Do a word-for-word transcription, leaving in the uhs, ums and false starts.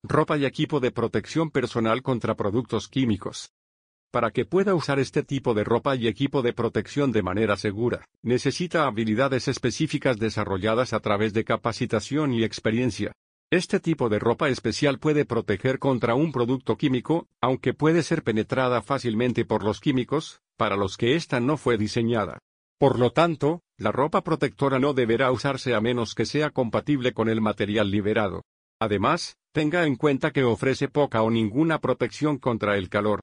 ropa y equipo de protección personal contra productos químicos. Para que pueda usar este tipo de ropa y equipo de protección de manera segura, necesita habilidades específicas desarrolladas a través de capacitación y experiencia. Este tipo de ropa especial puede proteger contra un producto químico, aunque puede ser penetrada fácilmente por los químicos, para los que ésta no fue diseñada. Por lo tanto, la ropa protectora no deberá usarse a menos que sea compatible con el material liberado. Además, tenga en cuenta que ofrece poca o ninguna protección contra el calor.